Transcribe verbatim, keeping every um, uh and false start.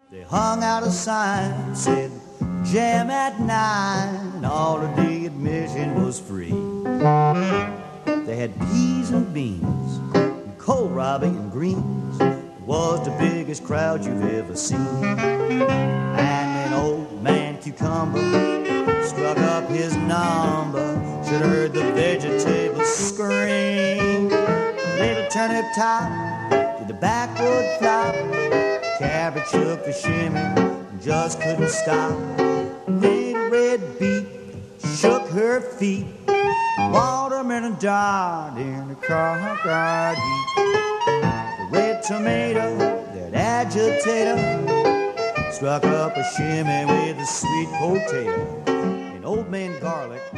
They hung out a sign, said jam at nine, all of the admission was free. They had peas and beans, and kohlrabi and greens. It was the biggest crowd you've ever seen. And then old man Cucumber struck up his number. Should have heard the vegetables scream. Little turnip top did the backwood flop. Cabbage shook the shimmy and just couldn't stop. Little red beet shook her feet. Watermelon died in the crocodile heat. The red tomato, that agitator, struck up a shimmy with a sweet potato. And old man garlic